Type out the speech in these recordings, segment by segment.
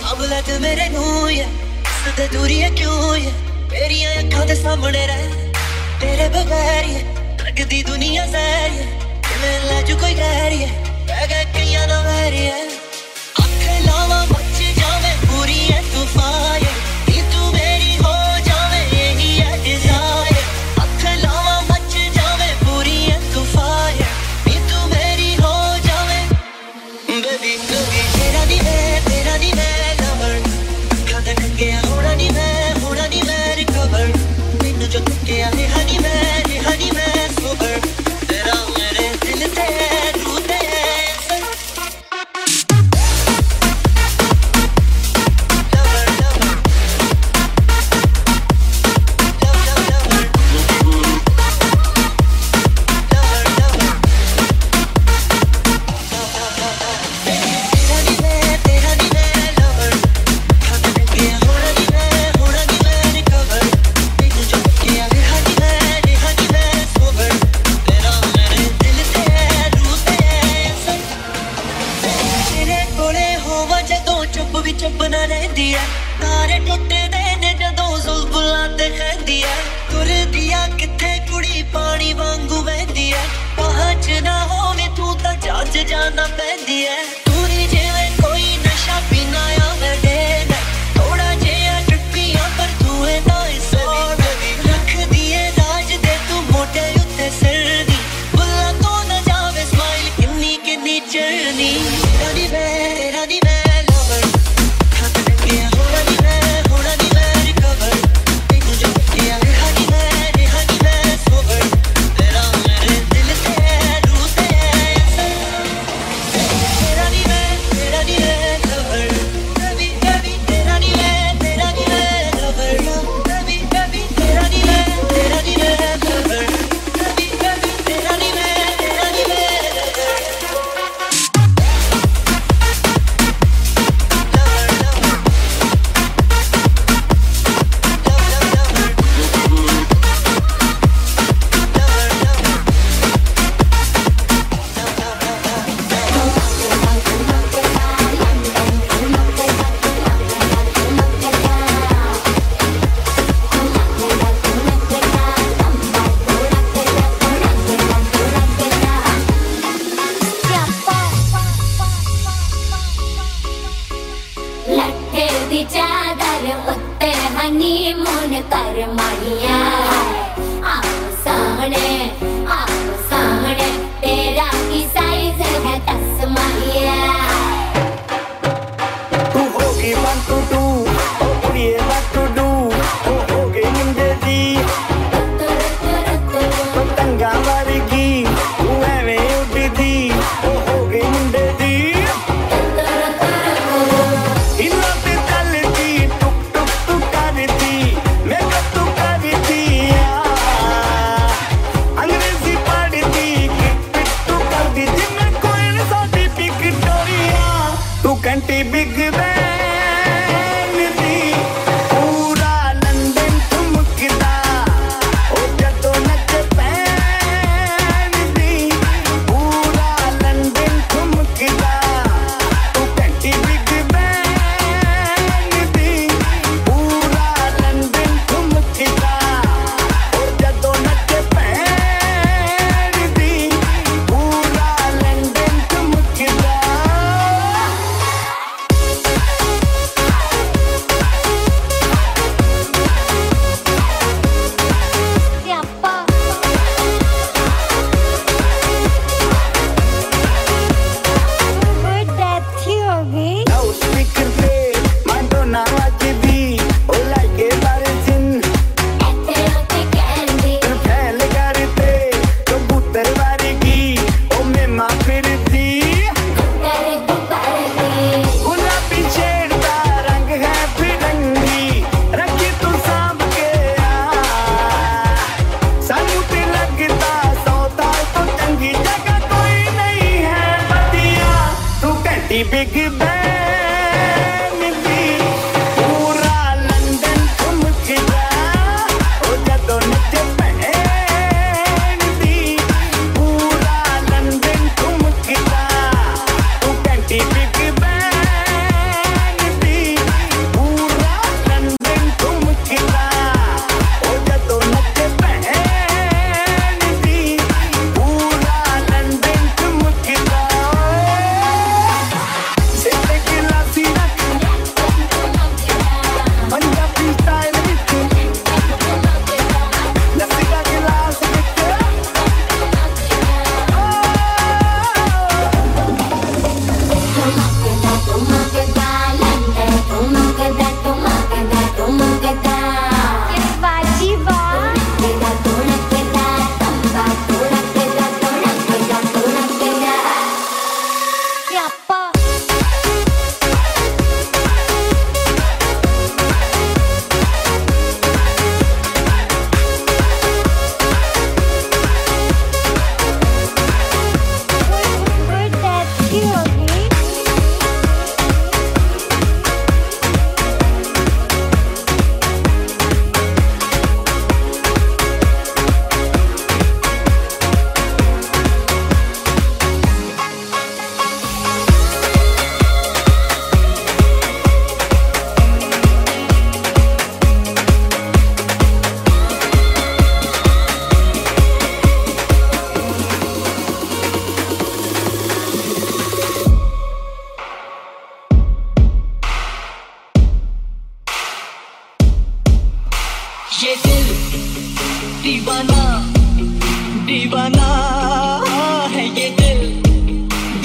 अब लग मेरे नूं ये सदे दूरी है क्यों ये मेरी अखां दे सामने रह तेरे बगैर ये लगदी दुनिया जहर ये मैं लाजू कोई गैर ये रह गए कईयां ना वैर ये अख लावा मच जावे पूरी है तूफान ये नी तू मेरी हो जावे यही है डिजायर अख लावा मच जावे पूरी है तूफान ये नी तू मेरी हो जावे बेबी बेबी तेरा नी मैं लवर खादा करके होना नी मैं रिकवर मैनू जो तके आए हनी मैं सोबर तेरा मेरे दिल ते रूह ते चुपना रहती है तारे टुटे दे ने जदों जुल्फां ते खैंदी है तुर दिया किथे कुड़ी पानी वांगू बहदी है पहुंच ना होवे तू तां जज जाना पैंदी है पूरी जिवें कोई नशा पीना या वडे थोड़ा जिहा टुपिया पर तू है ना सोर रख दिए राज दे तू मोटे उत्ते सिर दी बुला तो ना जावे स्माइल किन्नी किन्नी चढ़नी तेरा नी मैं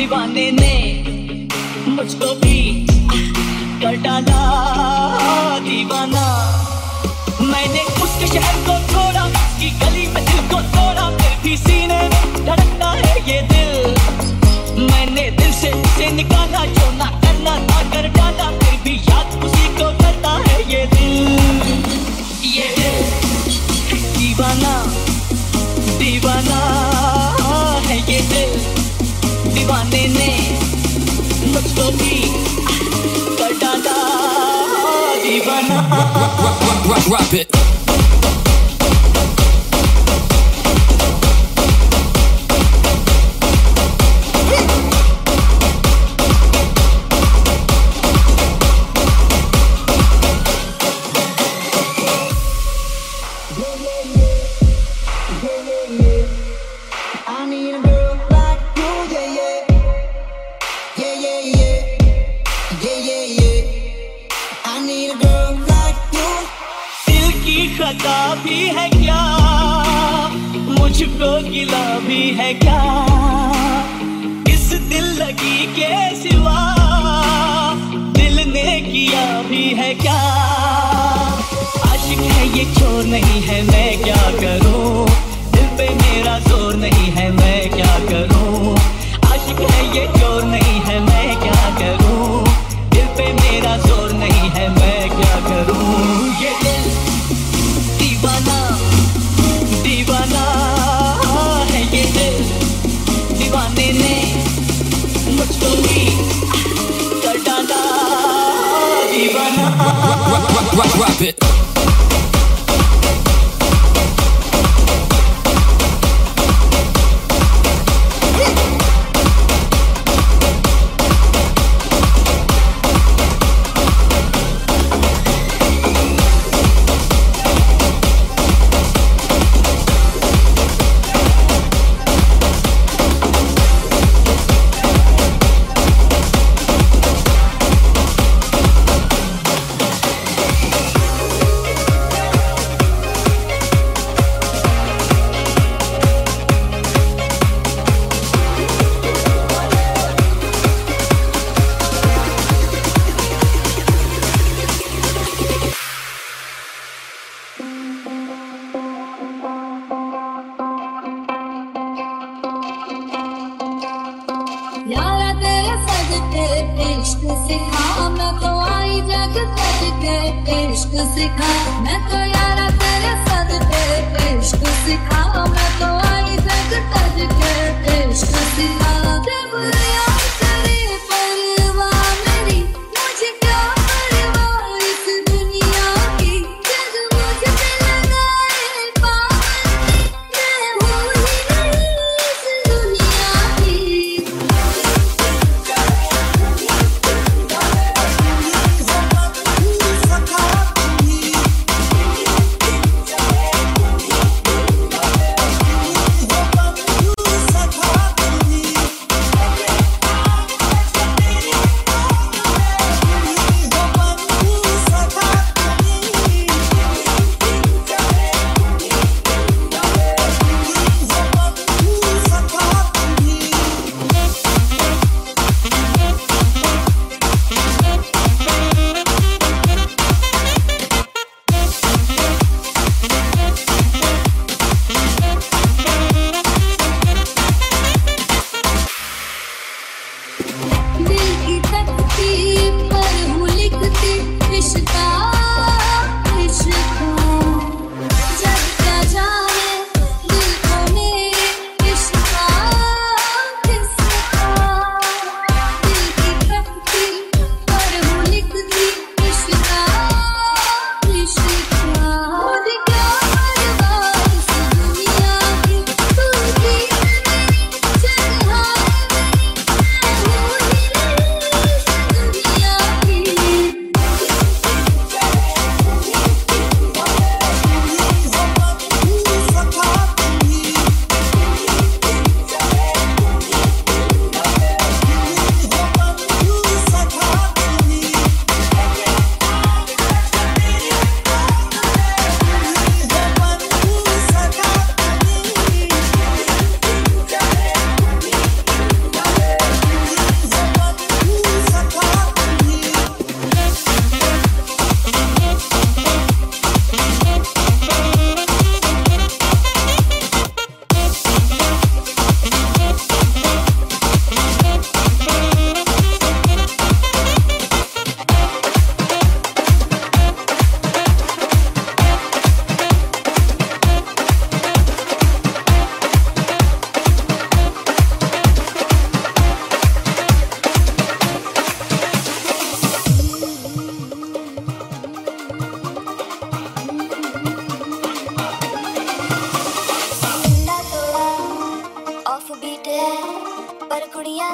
दीवाने ने मुझको भी कर डाला दीवाना। मैंने उसके शहर को छोड़ा, उसकी गली में दिल को तोड़ा, फिर भी सीने में धड़कता है ये दिल। मैंने दिल से उसे निकाला, जो ना करना था कर डाला, फिर भी याद उसी को करता है ये दिल। ये दिल दीवाना दीवाना है ये दिल। दीवाने ने मुझको भी कर डाला दीवाना। Drop it. भी है क्या मुझको गिला भी है क्या, इस दिल लगी के सिवा दिल ने किया भी है क्या। आशिक है ये चोर नहीं है, मैं क्या करूं, दिल पे मेरा जोर नहीं है, मैं क्या करूं। आशिक है ये चोर नहीं है, मैं क्या करूं, दिल पे मेरा जोर नहीं है, मैं क्या करूं। ये दिल दीवाना दीवाना है ये दिल। दीवाने ने मुझको भी कर डाला दीवाना। Drop it.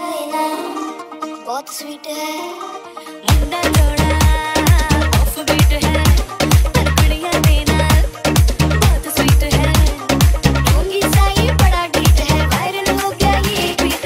लेना बहुत स्वीट है मुंडा जोड़ा ऑफ बीट है तड़कड़ियां देना बहुत स्वीट है ढोंगी सा ये बड़ा डीट है वायरल हो गया ये बीट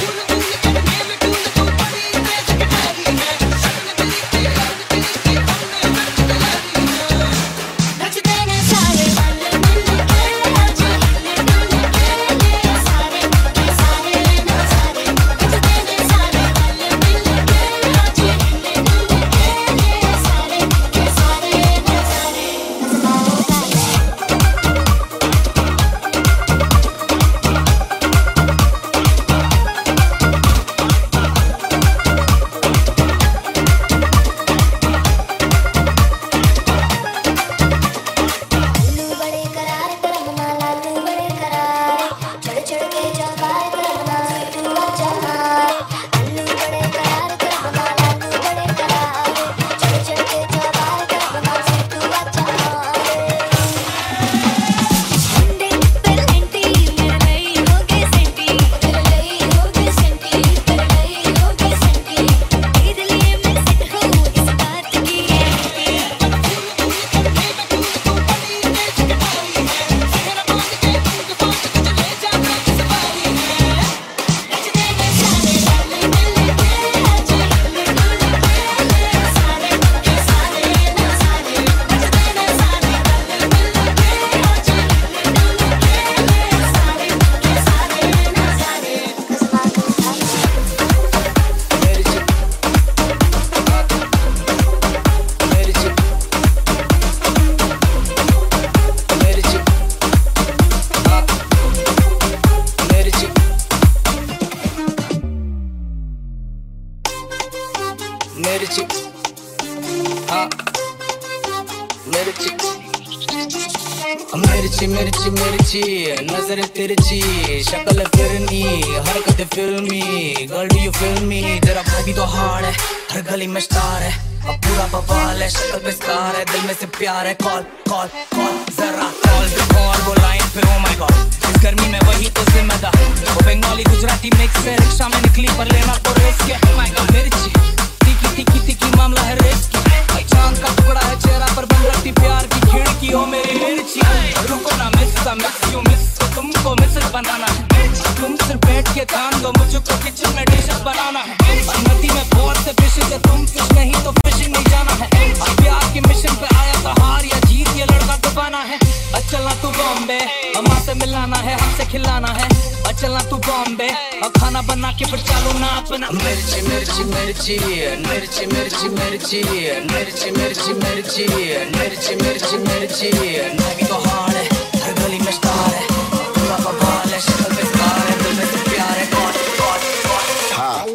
मिर्ची मिर्ची नजर तिरछी शक्ल फिरनी हरकत फिल्मी girl do you feel me तेरा भाई भी तो हार्ड है हर गली में स्टार है अब पूरा बवाल है शक्ल पे स्कार है दिल में से प्यार है कॉल कॉल कॉल जरा कॉल पे कॉल वो लाइन पे ओ माय गॉड इस गर्मी में वही तो जिम्मेदार वो बंगाली गुजराती मिक्स है रिक्शा में निकली पर लेना तो रिस्क है ओ माय गॉड मिर्ची तिकी तिकी तिकी मामला है रिस्क चांद का टुकड़ा है चेहरा पर बन रखती प्यार की खिड़की हो मेरी मिर्ची रुको ना मिस यू मिस तुमको मिसेस बनाना है तुम सिर्फ बैठ के ध्यान दो मुझको किचन में डिशेस बनाना है नदी में बहुत से फिशेस है तुम फिश नहीं तो फिशिंग नहीं जाना है प्यार के मिशन पे आया था हार या जीत ये लड़का दबाना है चलना तू बॉम्बे अम्मा से मिलाना है हमसे खिलाना है चलना तू बॉम्बे और खाना बना के फिर चालू ना अपना मिर्ची मिर्ची मिर्ची मिर्ची मिर्ची मिर्ची मिर्ची मिर्ची मिर्ची मिर्ची मिर्ची मिर्ची नदी तो हार्ड है हर गली में स्टार है पूरा बवाल है शक्ल पे स्कार है दिल में से प्यार है गॉड गॉड गॉड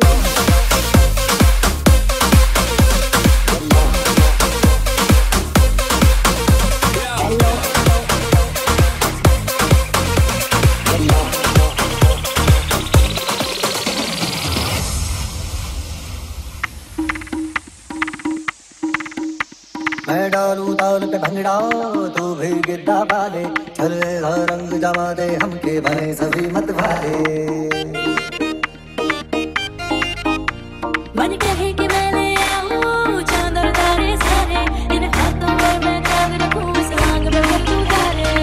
मैं डालू ताल पे भंगड़ा तू भी गिद्दा बाले चले रंग जमा दे हमके भरे सभी मत भाले मन कहे कि मैं ले आऊं चांद और तारे सारे इन हाथों में मैं चांद रखूं इस आंग में भर दूं तारे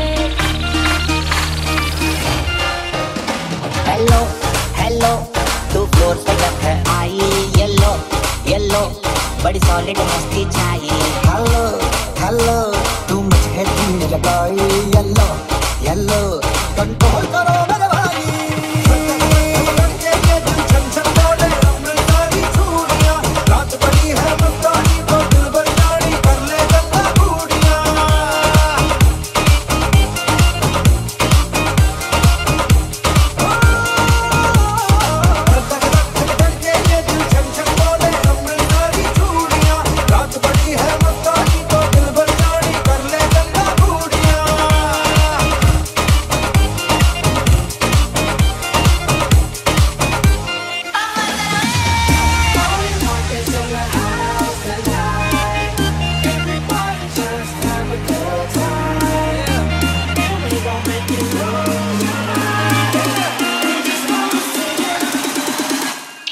हेलो हेलो तू फ्लोर पे जब है आई येलो येलो बड़ी सॉलिड मस्ती चाहिए हेलो हेलो तू मुझे दिल लगाई येलो येलो कंट्रोल करो मेरे भाई रात बड़ी है मुस्तानी को दिल बरदारी कर ले गंगा बूढ़िया रात बड़ी है मुस्तानी को दिल बरदारी कर ले गंगा बूढ़िया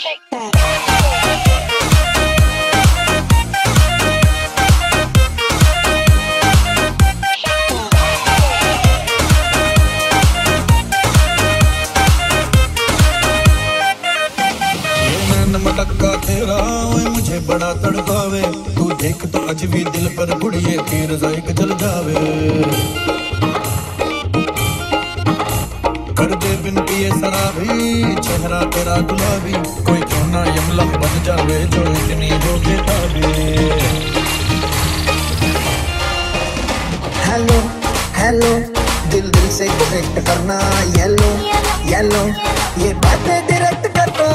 मटक्का तेरा मुझे बड़ा तड़पावे, तू देख तो अज भी दिल पर गुड़िए तीर जायक जल जावे। कर दे बिन पिए शराबी चेहरा तेरा गुलाबी, कोई क्यों ना यमला बन जावे जो इतनी हो बेताबी। हेलो हेलो दिल दिल से कनेक्ट करना, येलो येलो ये बातें डायरेक्ट करना।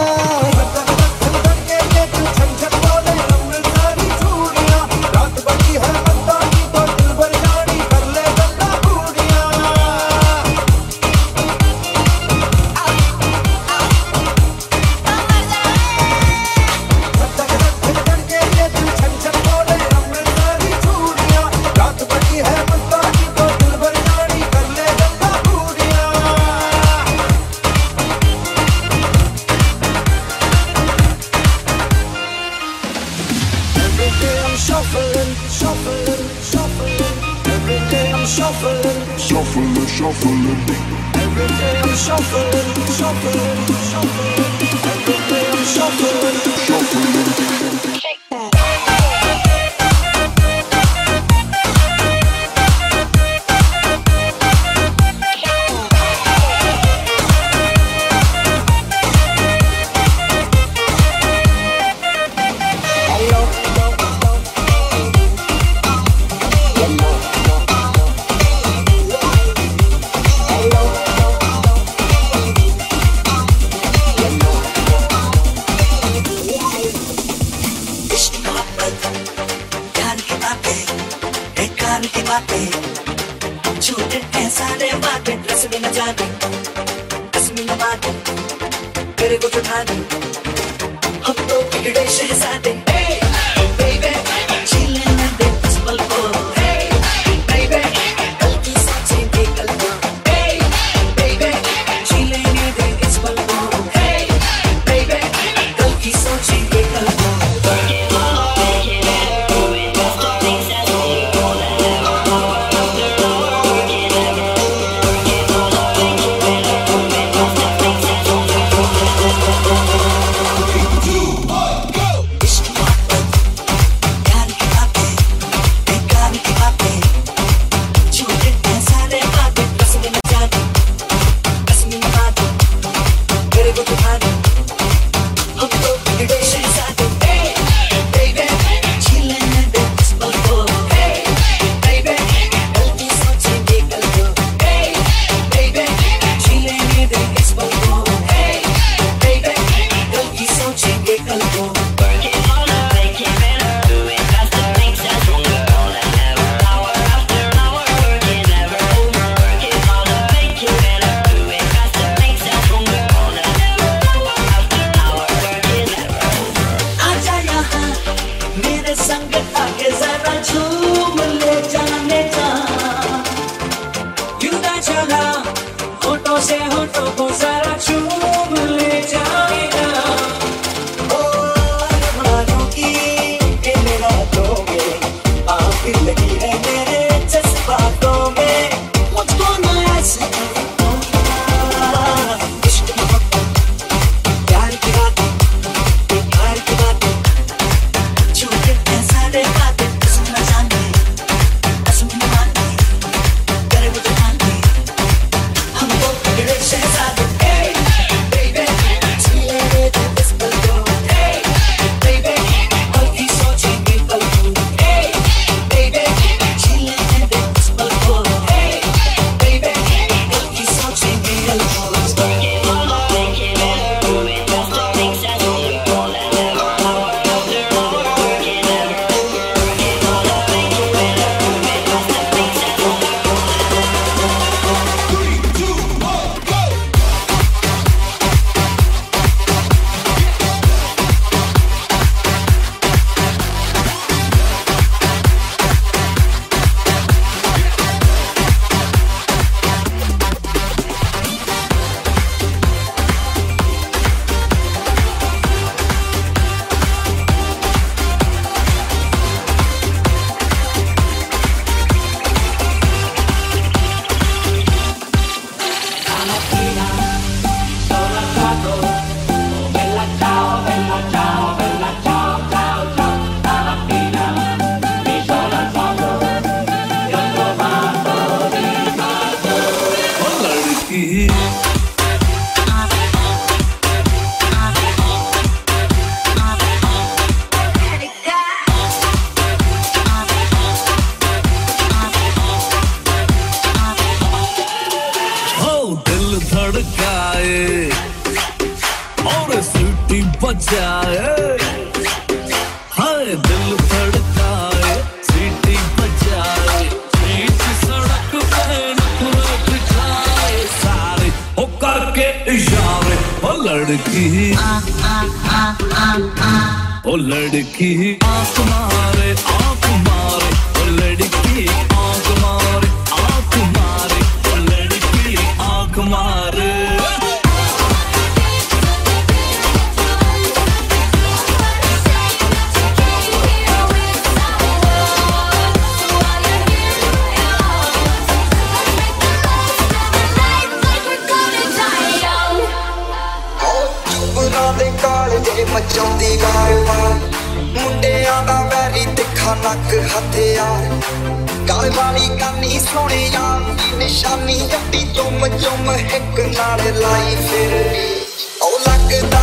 शहजादे जाए हाय दिल धड़काए सीटी बजाए बीच सड़क पे नखरे दिखाए सारे हो करके इशारे ओ लड़की ओ लड़की आंख मारे ओ लड़की आंख मारे ओ लड़की आंख मारे मचाउंदी वार वार मुंडियां दा वैरी तिखा नक हथियार काल वाली कानी सोने यार निशानी अड्डी चुम चुम हिक नाल लाई फिरदी ओ लगदा